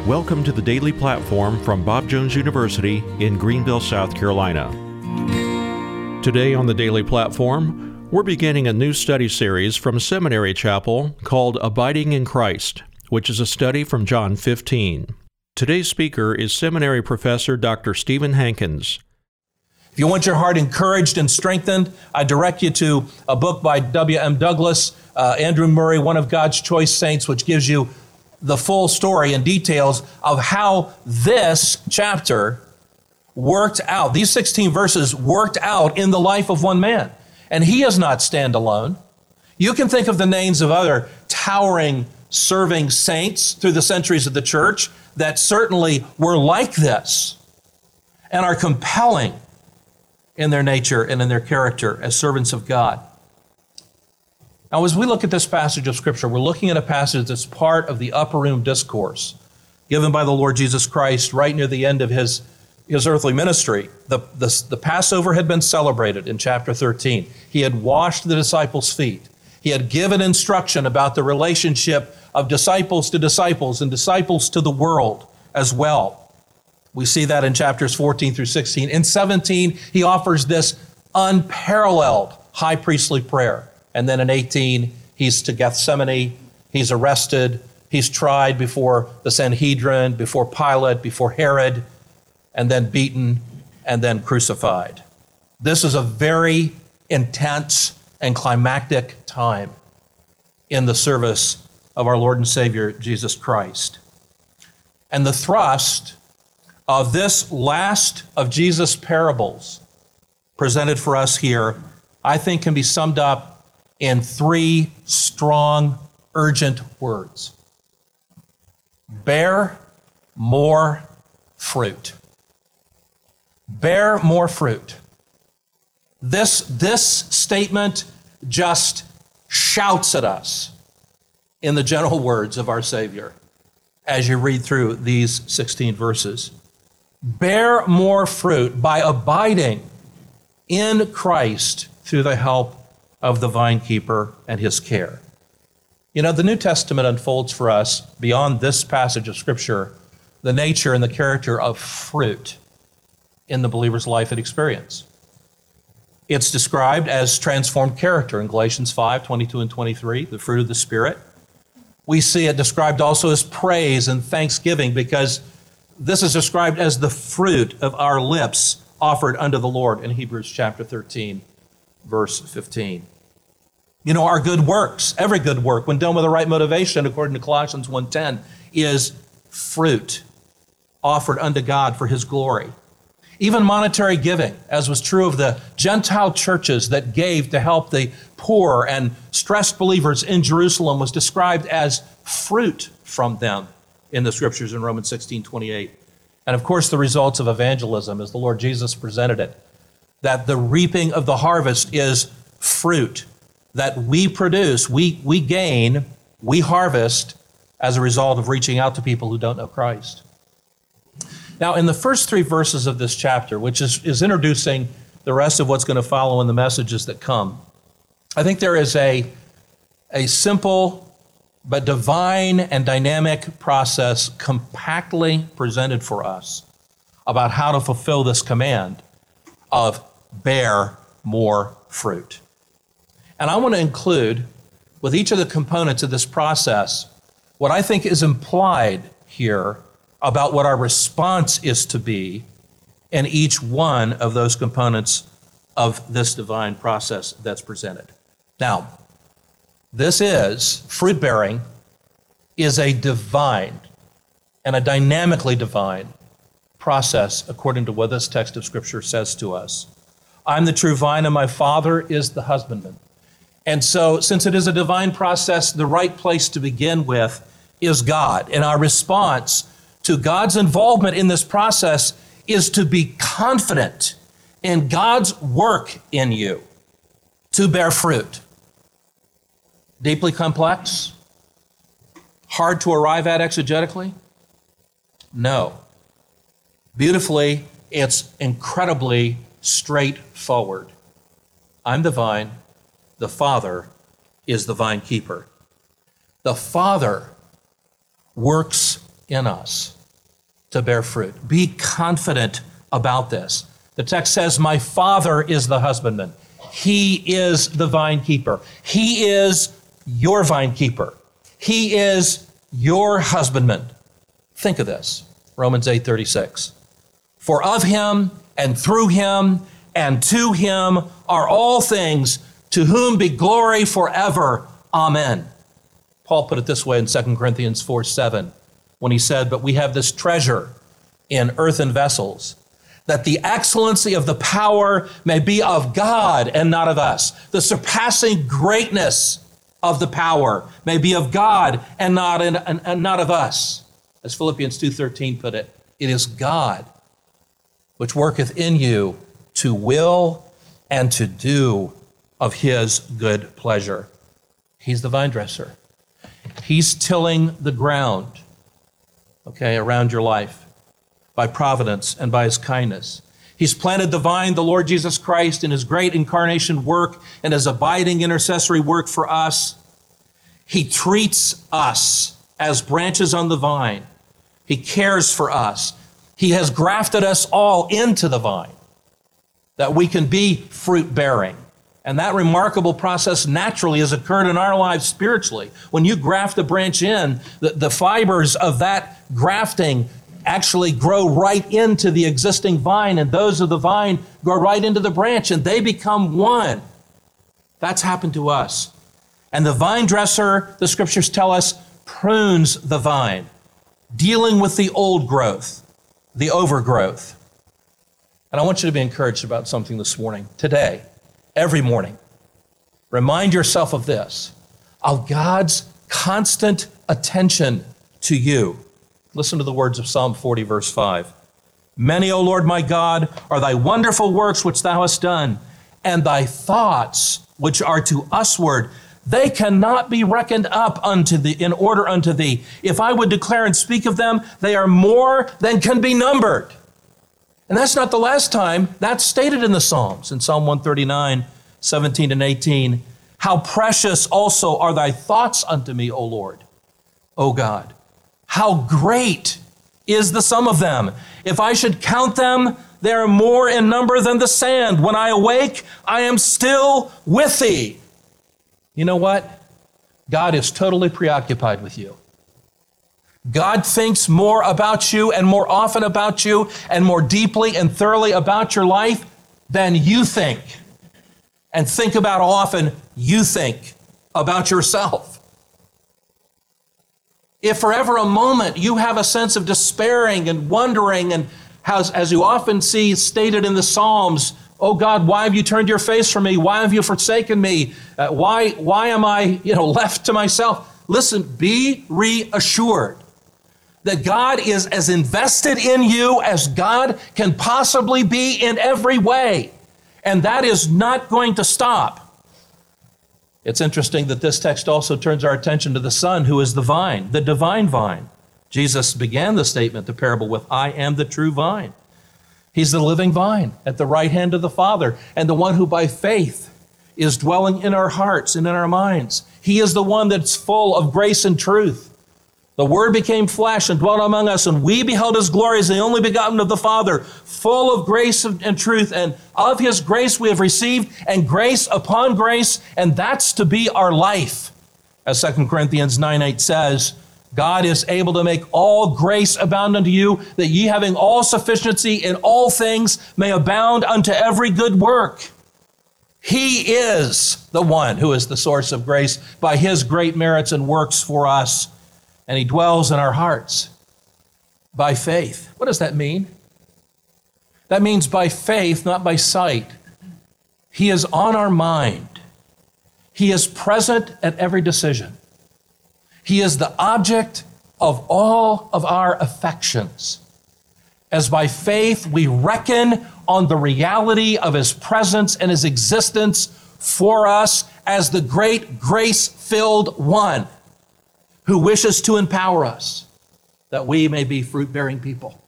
Welcome to the Daily Platform from Bob Jones University in Greenville, South Carolina. Today on the Daily Platform, we're beginning a new study series from Seminary Chapel called Abiding in Christ, which is a study from John 15. Today's speaker is Seminary Professor Dr. Stephen Hankins. If you want your heart encouraged and strengthened, I direct you to a book by W.M. Douglas, Andrew Murray, one of God's choice saints, which gives you the full story and details of how this chapter worked out. These 16 verses worked out in the life of one man. And he does not stand alone. You can think of the names of other towering, serving saints through the centuries of the church that certainly were like this and are compelling in their nature and in their character as servants of God. Now, as we look at this passage of Scripture, we're looking at a passage that's part of the upper room discourse given by the Lord Jesus Christ right near the end of his earthly ministry. The Passover had been celebrated in chapter 13. He had washed the disciples' feet. He had given instruction about the relationship of disciples to disciples and disciples to the world as well. We see that in chapters 14 through 16. In 17, he offers this unparalleled high priestly prayer. And then in 18, he's to Gethsemane, he's arrested, he's tried before the Sanhedrin, before Pilate, before Herod, and then beaten, and then crucified. This is a very intense and climactic time in the service of our Lord and Savior, Jesus Christ. And the thrust of this last of Jesus' parables presented for us here, I think can be summed up in three strong, urgent words. Bear more fruit. Bear more fruit. This statement just shouts at us in the gentle words of our Savior as you read through these 16 verses. Bear more fruit by abiding in Christ through the help of the vine keeper and his care. You know, the New Testament unfolds for us, beyond this passage of Scripture, the nature and the character of fruit in the believer's life and experience. It's described as transformed character in Galatians 5, 22 and 23, the fruit of the Spirit. We see it described also as praise and thanksgiving because this is described as the fruit of our lips offered unto the Lord in Hebrews chapter 13, verse 15. You know, our good works, every good work, when done with the right motivation, according to Colossians 1:10, is fruit offered unto God for his glory. Even monetary giving, as was true of the Gentile churches that gave to help the poor and stressed believers in Jerusalem, was described as fruit from them in the Scriptures in Romans 16:28. And of course, the results of evangelism, as the Lord Jesus presented it, that the reaping of the harvest is fruit that we produce, we gain, we harvest as a result of reaching out to people who don't know Christ. Now, in the first three verses of this chapter, which is introducing the rest of what's going to follow in the messages that come, I think there is a simple but divine and dynamic process compactly presented for us about how to fulfill this command of bear more fruit. And I want to include, with each of the components of this process, what I think is implied here about what our response is to be in each one of those components of this divine process that's presented. Now, fruit bearing is a divine and a dynamically divine process according to what this text of Scripture says to us. I'm the true vine and my Father is the husbandman. And so, since it is a divine process, the right place to begin with is God. And our response to God's involvement in this process is to be confident in God's work in you to bear fruit. Deeply complex? Hard to arrive at exegetically? No. Beautifully, it's incredibly straightforward. I'm the vine. The Father is the vine keeper. The Father works in us to bear fruit. Be confident about this. The text says, my Father is the husbandman. He is the vine keeper. He is your vine keeper. He is your husbandman. Think of this. Romans 8:36. For of him and through him and to him are all things, to whom be glory forever. Amen. Paul put it this way in 2 Corinthians 4:7 when he said, but we have this treasure in earthen vessels, that the excellency of the power may be of God and not of us. The surpassing greatness of the power may be of God and not of us. As Philippians 2:13 put it, it is God which worketh in you to will and to do of his good pleasure. He's the vine dresser. He's tilling the ground, around your life by providence and by his kindness. He's planted the vine, the Lord Jesus Christ, in his great incarnation work and his abiding intercessory work for us. He treats us as branches on the vine. He cares for us. He has grafted us all into the vine that we can be fruit-bearing. And that remarkable process naturally has occurred in our lives spiritually. When you graft a branch in, the fibers of that grafting actually grow right into the existing vine, and those of the vine grow right into the branch, and they become one. That's happened to us. And the vine dresser, the scriptures tell us, prunes the vine, dealing with the old growth, the overgrowth. And I want you to be encouraged about something this morning, today, every morning. Remind yourself of this, of God's constant attention to you. Listen to the words of Psalm 40, verse 5. Many, O Lord my God, are thy wonderful works which thou hast done, and thy thoughts which are to usward. They cannot be reckoned up unto thee, in order unto thee. If I would declare and speak of them, they are more than can be numbered. And that's not the last time. That's stated in the Psalms, in Psalm 139, 17 and 18. How precious also are thy thoughts unto me, O Lord, O God. How great is the sum of them. If I should count them, they are more in number than the sand. When I awake, I am still with thee. You know what? God is totally preoccupied with you. God thinks more about you and more often about you and more deeply and thoroughly about your life than you think. And think about how often you think about yourself. If for ever a moment you have a sense of despairing and wondering, and as you often see stated in the Psalms, oh God, why have you turned your face from me? Why have you forsaken me? Why am I, left to myself? Listen, be reassured that God is as invested in you as God can possibly be in every way. And that is not going to stop. It's interesting that this text also turns our attention to the Son, who is the vine, the divine vine. Jesus began the statement, the parable, with, I am the true vine. He's the living vine at the right hand of the Father, and the one who by faith is dwelling in our hearts and in our minds. He is the one that's full of grace and truth. The Word became flesh and dwelt among us, and we beheld his glory as the only begotten of the Father, full of grace and truth. And of his grace we have received, and grace upon grace, and that's to be our life. As 2 Corinthians 9:8 says, God is able to make all grace abound unto you, that ye having all sufficiency in all things may abound unto every good work. He is the one who is the source of grace by his great merits and works for us. And he dwells in our hearts by faith. What does that mean? That means by faith, not by sight. He is on our mind. He is present at every decision. He is the object of all of our affections. As by faith we reckon on the reality of his presence and his existence for us as the great grace-filled one who wishes to empower us that we may be fruit-bearing people.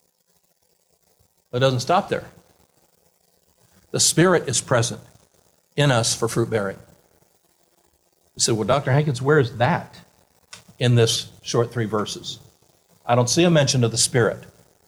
But it doesn't stop there. The Spirit is present in us for fruit-bearing. You said, well, Dr. Hankins, where is that in this short 3 verses? I don't see a mention of the Spirit.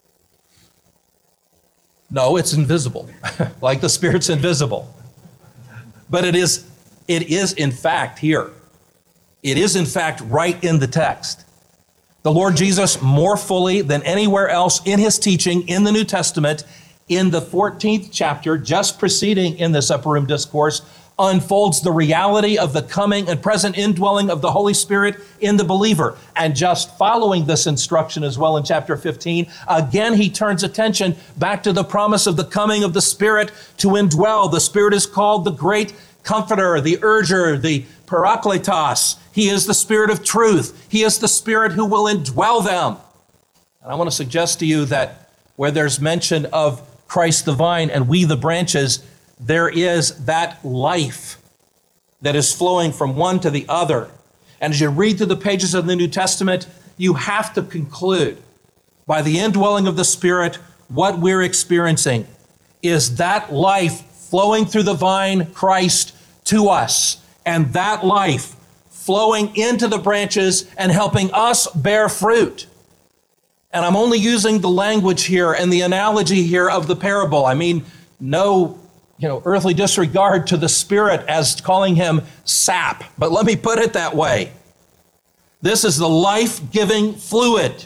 No, it's invisible, like the Spirit's invisible. But it is in fact here. It is in fact right in the text. The Lord Jesus, more fully than anywhere else in his teaching in the New Testament, in the 14th chapter, just preceding in this upper room discourse, unfolds the reality of the coming and present indwelling of the Holy Spirit in the believer. And just following this instruction as well in chapter 15, again he turns attention back to the promise of the coming of the Spirit to indwell. The Spirit is called the great Comforter, the Urger, the Parakletos. He is the Spirit of truth. He is the Spirit who will indwell them. And I want to suggest to you that where there's mention of Christ the vine and we the branches, there is that life that is flowing from one to the other. And as you read through the pages of the New Testament, you have to conclude by the indwelling of the Spirit, what we're experiencing is that life flowing through the vine, Christ, to us, and that life flowing into the branches and helping us bear fruit. And I'm only using the language here and the analogy here of the parable. I mean, no earthly disregard to the Spirit as calling him sap, but let me put it that way. This is the life-giving fluid.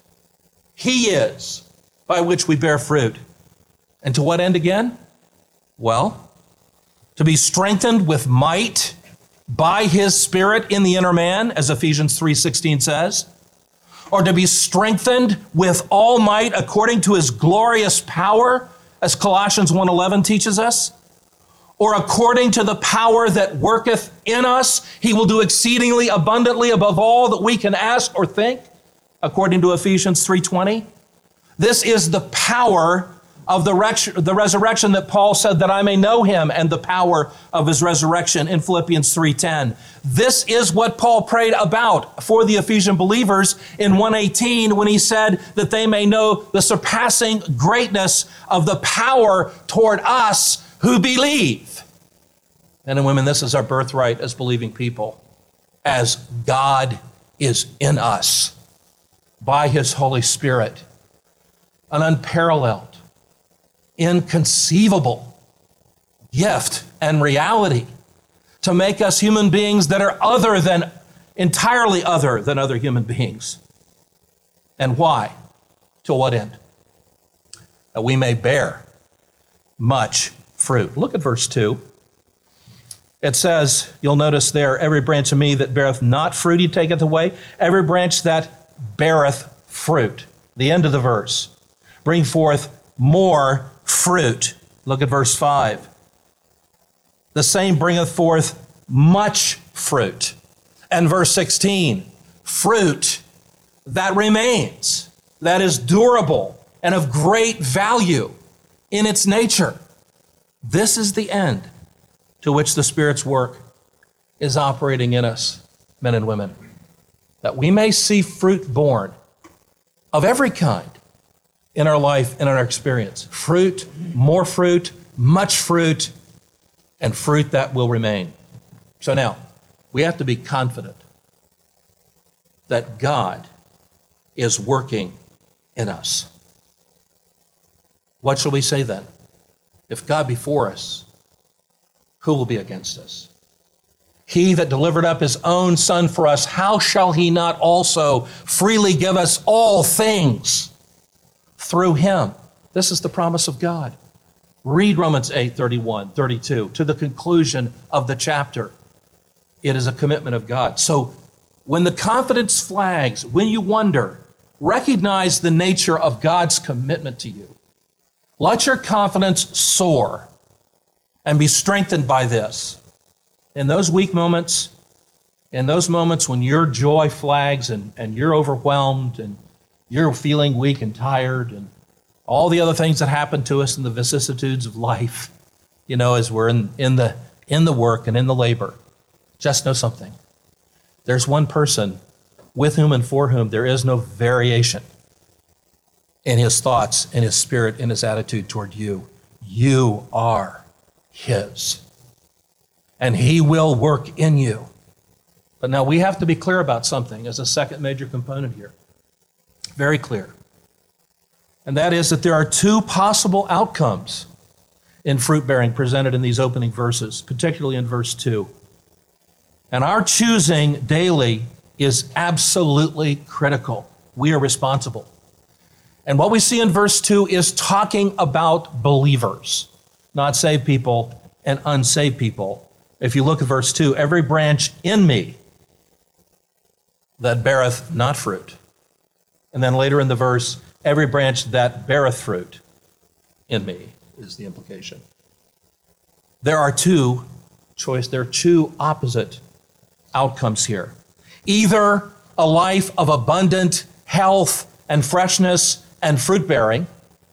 He is, by which we bear fruit. And to what end again? Well, to be strengthened with might by his Spirit in the inner man, as Ephesians 3:16 says, or to be strengthened with all might according to his glorious power, as Colossians 1:11 teaches us, or according to the power that worketh in us, he will do exceedingly abundantly above all that we can ask or think, according to Ephesians 3:20. This is the power of the resurrection that Paul said that I may know him and the power of his resurrection in Philippians 3:10. This is what Paul prayed about for the Ephesian believers in 1:18 when he said that they may know the surpassing greatness of the power toward us who believe. Men and women, this is our birthright as believing people, as God is in us by his Holy Spirit, an unparalleled, inconceivable gift and reality to make us human beings that are entirely other than other human beings. And why? To what end? That we may bear much fruit. Look at verse 2. It says, you'll notice there, every branch of me that beareth not fruit he taketh away, every branch that beareth fruit. The end of the verse. Bring forth more fruit. Look at verse 5. The same bringeth forth much fruit. And verse 16, fruit that remains, that is durable and of great value in its nature. This is the end to which the Spirit's work is operating in us, men and women, that we may see fruit born of every kind in our life, in our experience. Fruit, more fruit, much fruit, and fruit that will remain. So now, we have to be confident that God is working in us. What shall we say then? If God be for us, who will be against us? He that delivered up his own Son for us, how shall he not also freely give us all things through him? This is the promise of God. Read Romans 8:31, 32, to the conclusion of the chapter. It is a commitment of God. So when the confidence flags, when you wonder, recognize the nature of God's commitment to you. Let your confidence soar and be strengthened by this. In those weak moments, in those moments when your joy flags and you're overwhelmed and you're feeling weak and tired and all the other things that happen to us in the vicissitudes of life, as we're in the work and in the labor, just know something. There's one person with whom and for whom there is no variation in his thoughts, in his spirit, in his attitude toward you. You are his. And he will work in you. But now we have to be clear about something as a second major component here. very clear. And that is that there are two possible outcomes in fruit bearing presented in these opening verses, particularly in verse 2. And our choosing daily is absolutely critical. We are responsible. And what we see in verse 2 is talking about believers, not saved people and unsaved people. If you look at verse 2, every branch in me that beareth not fruit. And then later in the verse, every branch that beareth fruit in me is the implication. There are two opposite outcomes here. Either a life of abundant health and freshness and fruit bearing,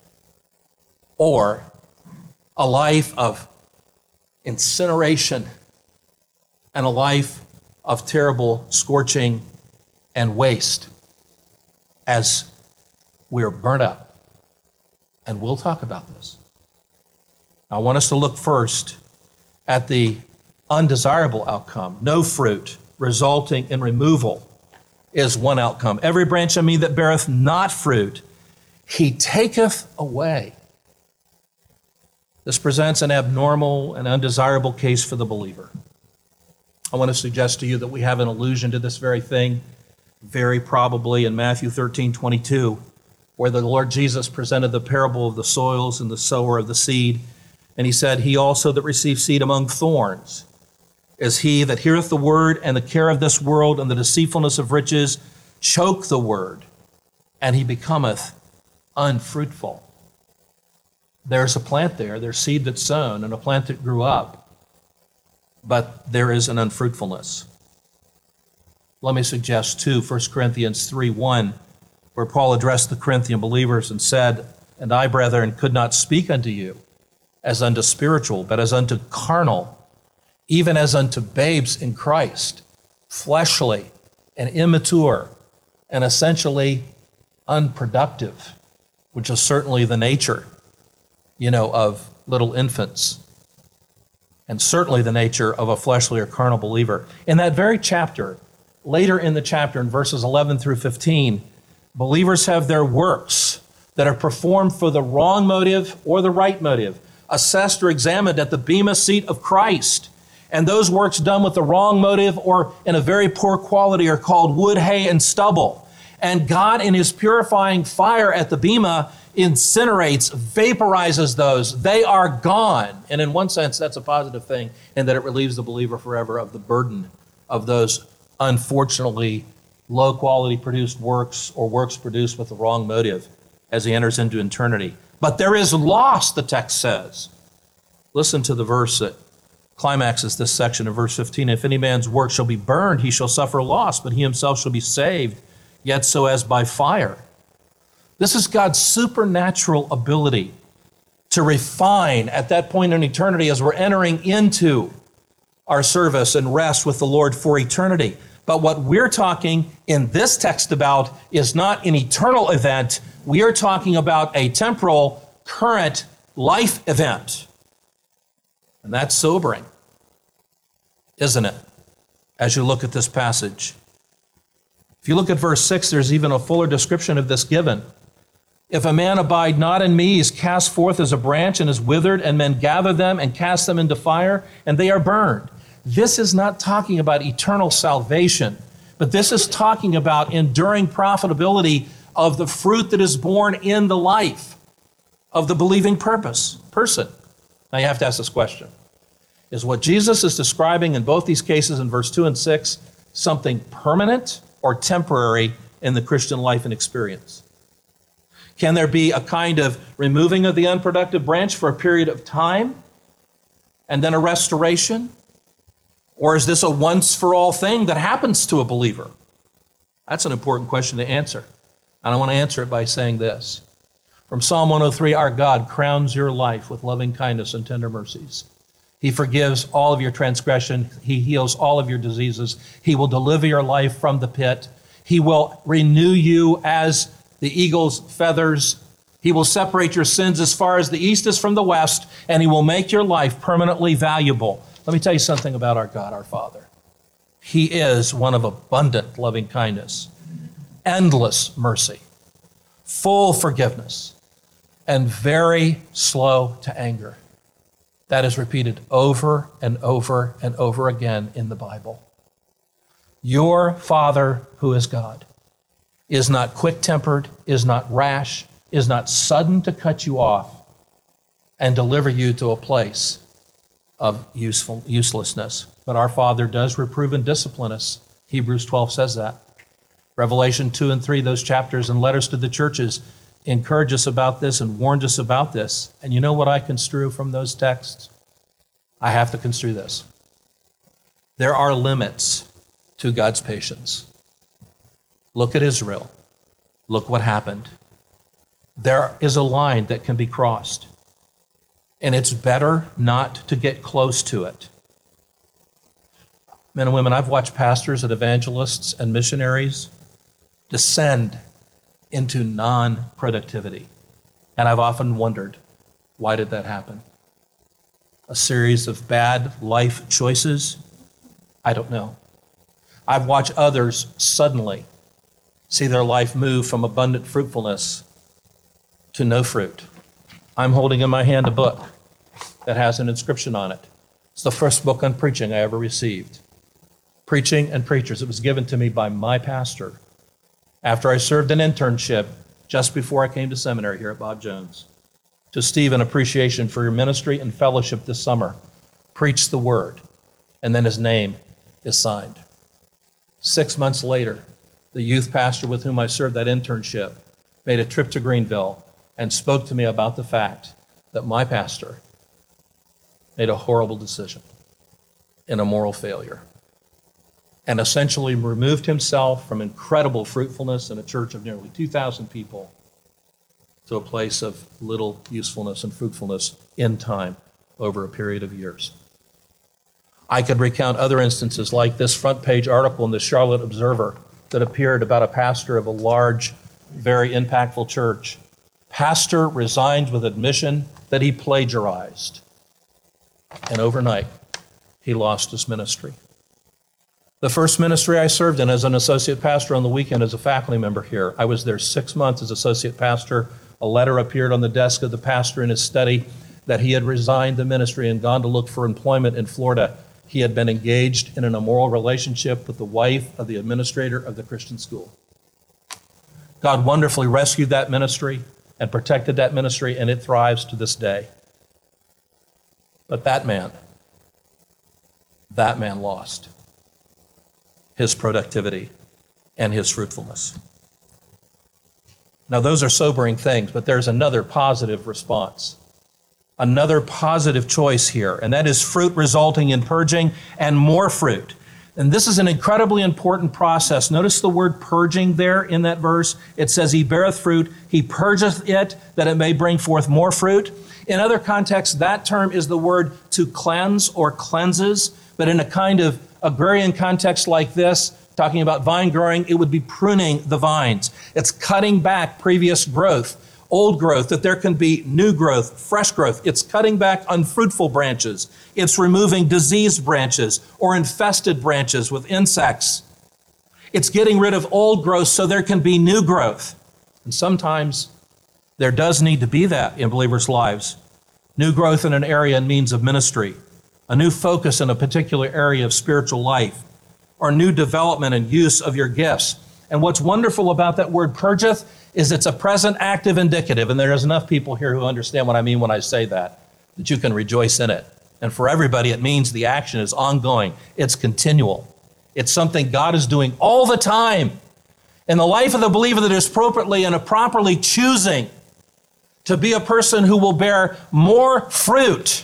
or a life of incineration and a life of terrible scorching and waste as we're burnt up. And we'll talk about this. I want us to look first at the undesirable outcome. No fruit resulting in removal is one outcome. Every branch in me that beareth not fruit, he taketh away. This presents an abnormal and undesirable case for the believer. I want to suggest to you that we have an allusion to this very thing, very probably in Matthew 13:22, where the Lord Jesus presented the parable of the soils and the sower of the seed. And he said, he also that receives seed among thorns is he that heareth the word, and the care of this world and the deceitfulness of riches choke the word, and he becometh unfruitful. There's a plant there, there's seed that's sown, and a plant that grew up, but there is an unfruitfulness. Let me suggest too, 1 Corinthians 3:1, where Paul addressed the Corinthian believers and said, and I, brethren, could not speak unto you as unto spiritual, but as unto carnal, even as unto babes in Christ, fleshly and immature and essentially unproductive, which is certainly the nature, of little infants, and certainly the nature of a fleshly or carnal believer. In that very chapter, later in the chapter, in verses 11 through 15, believers have their works that are performed for the wrong motive or the right motive, assessed or examined at the bema seat of Christ. And those works done with the wrong motive or in a very poor quality are called wood, hay, and stubble. And God, in his purifying fire at the bema, incinerates, vaporizes those. They are gone. And in one sense, that's a positive thing, in that it relieves the believer forever of the burden of those unfortunately low-quality produced works or works produced with the wrong motive as he enters into eternity. But there is loss, the text says. Listen to the verse that climaxes this section of verse 15. If any man's work shall be burned, he shall suffer loss, but he himself shall be saved, yet so as by fire. This is God's supernatural ability to refine at that point in eternity as we're entering into our service and rest with the Lord for eternity. But what we're talking in this text about is not an eternal event. We are talking about a temporal, current life event. And that's sobering, isn't it, as you look at this passage? If you look at verse 6, there's even a fuller description of this given. If a man abide not in me, he is cast forth as a branch and is withered, and men gather them and cast them into fire, and they are burned. This is not talking about eternal salvation, but this is talking about enduring profitability of the fruit that is born in the life of the believing person. Now you have to ask this question. Is what Jesus is describing in both these cases in verse 2 and 6 something permanent or temporary in the Christian life and experience? Can there be a kind of removing of the unproductive branch for a period of time and then a restoration? Or is this a once-for-all thing that happens to a believer? That's an important question to answer. And I want to answer it by saying this. From Psalm 103, our God crowns your life with loving kindness and tender mercies. He forgives all of your transgression. He heals all of your diseases. He will deliver your life from the pit. He will renew you as the eagle's feathers. He will separate your sins as far as the east is from the west, and he will make your life permanently valuable. Let me tell you something about our God, our Father. He is one of abundant loving kindness, endless mercy, full forgiveness, and very slow to anger. That is repeated over and over and over again in the Bible. Your Father who is God is not quick-tempered, is not rash, is not sudden to cut you off and deliver you to a place of uselessness. But our Father does reprove and discipline us. Hebrews 12 says that. Revelation 2 and 3, those chapters and letters to the churches encourage us about this and warned us about this. And you know what I construe from those texts? I have to construe this. There are limits to God's patience. Look at Israel. Look what happened. There is a line that can be crossed, and it's better not to get close to it. Men and women, I've watched pastors and evangelists and missionaries descend into non-productivity, and I've often wondered, why did that happen? A series of bad life choices? I don't know. I've watched others suddenly see their life move from abundant fruitfulness to no fruit. I'm holding in my hand a book that has an inscription on it. It's the first book on preaching I ever received. Preaching and Preachers. It was given to me by my pastor after I served an internship just before I came to seminary here at Bob Jones. To Steve, an appreciation for your ministry and fellowship this summer. Preach the word. And then his name is signed. 6 months later, the youth pastor with whom I served that internship made a trip to Greenville and spoke to me about the fact that my pastor made a horrible decision and a moral failure and essentially removed himself from incredible fruitfulness in a church of nearly 2,000 people to a place of little usefulness and fruitfulness in time over a period of years. I could recount other instances like this front page article in the Charlotte Observer that appeared about a pastor of a large, very impactful church. Pastor resigned with admission that he plagiarized. And overnight, he lost his ministry. The first ministry I served in as an associate pastor on the weekend as a faculty member here, I was there 6 months as associate pastor. A letter appeared on the desk of the pastor in his study that he had resigned the ministry and gone to look for employment in Florida. He had been engaged in an immoral relationship with the wife of the administrator of the Christian school. God wonderfully rescued that ministry and protected that ministry, and it thrives to this day. But that man lost his productivity and his fruitfulness. Now, those are sobering things, but there's another positive response. Another positive choice here, and that is fruit resulting in purging and more fruit. And this is an incredibly important process. Notice the word purging there in that verse. It says, he beareth fruit, he purgeth it, that it may bring forth more fruit. In other contexts, that term is the word to cleanse or cleanses, but in a kind of agrarian context like this, talking about vine growing, it would be pruning the vines. It's cutting back previous growth, old growth, that there can be new growth, fresh growth. It's cutting back unfruitful branches. It's removing diseased branches or infested branches with insects. It's getting rid of old growth so there can be new growth. And sometimes there does need to be that in believers' lives. New growth in an area and means of ministry, a new focus in a particular area of spiritual life, or new development and use of your gifts. And what's wonderful about that word purgeth is it's a present active indicative, and there's enough people here who understand what I mean when I say that you can rejoice in it. And for everybody, it means the action is ongoing. It's continual. It's something God is doing all the time in the life of the believer that is appropriately and properly choosing to be a person who will bear more fruit.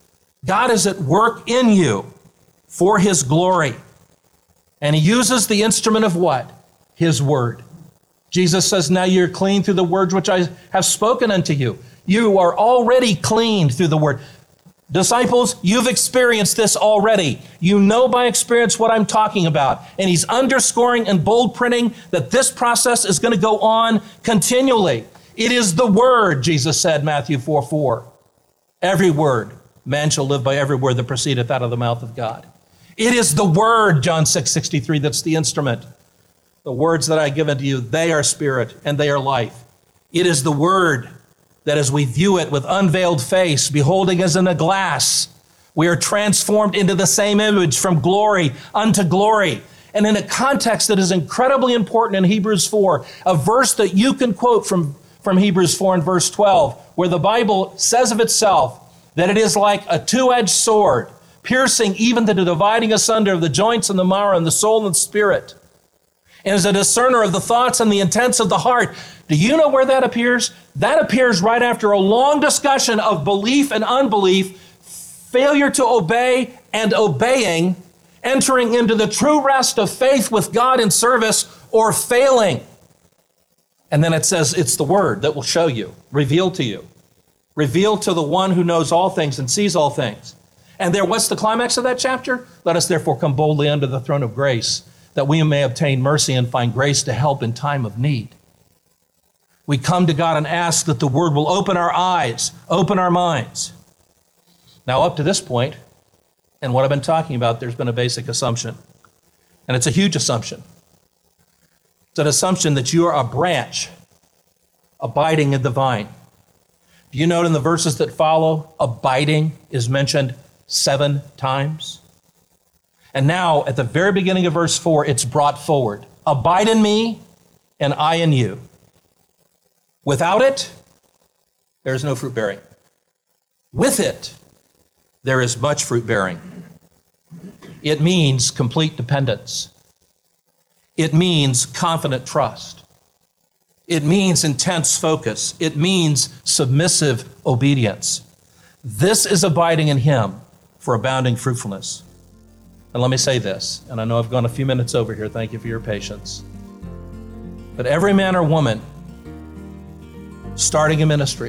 God is at work in you for his glory. And he uses the instrument of what? His word. Jesus says, now you're clean through the words which I have spoken unto you. You are already cleaned through the word. Disciples, you've experienced this already. You know by experience what I'm talking about. And he's underscoring and bold printing that this process is going to go on continually. It is the word, Jesus said, Matthew 4:4. Every word, man shall live by every word that proceedeth out of the mouth of God. It is the word, John 6:63, that's the instrument. The words that I give unto you, they are spirit and they are life. It is the Word that as we view it with unveiled face, beholding as in a glass, we are transformed into the same image from glory unto glory. And in a context that is incredibly important in Hebrews 4, a verse that you can quote from Hebrews 4 and verse 12, where the Bible says of itself that it is like a two-edged sword, piercing even to the dividing asunder of the joints and the marrow and the soul and spirit, and is a discerner of the thoughts and the intents of the heart. Do you know where that appears? That appears right after a long discussion of belief and unbelief, failure to obey and obeying, entering into the true rest of faith with God in service, or failing. And then it says it's the Word that will show you, reveal to you, reveal to the one who knows all things and sees all things. And there, what's the climax of that chapter? Let us therefore come boldly unto the throne of grace, that we may obtain mercy and find grace to help in time of need. We come to God and ask that the Word will open our eyes, open our minds. Now, up to this point, and what I've been talking about, there's been a basic assumption. And it's a huge assumption. It's an assumption that you are a branch abiding in the vine. Do you note in the verses that follow, abiding is mentioned 7 times? And now, at the very beginning of verse 4, it's brought forward. Abide in me, and I in you. Without it, there is no fruit bearing. With it, there is much fruit bearing. It means complete dependence. It means confident trust. It means intense focus. It means submissive obedience. This is abiding in Him for abounding fruitfulness. And let me say this, and I know I've gone a few minutes over here. Thank you for your patience. But every man or woman starting a ministry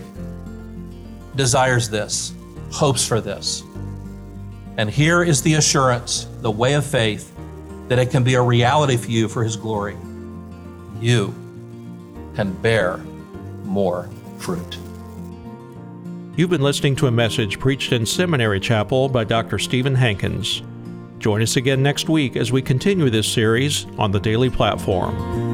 desires this, hopes for this. And here is the assurance, the way of faith, that it can be a reality for you for His glory. You can bear more fruit. You've been listening to a message preached in Seminary Chapel by Dr. Stephen Hankins. Join us again next week as we continue this series on the Daily Platform.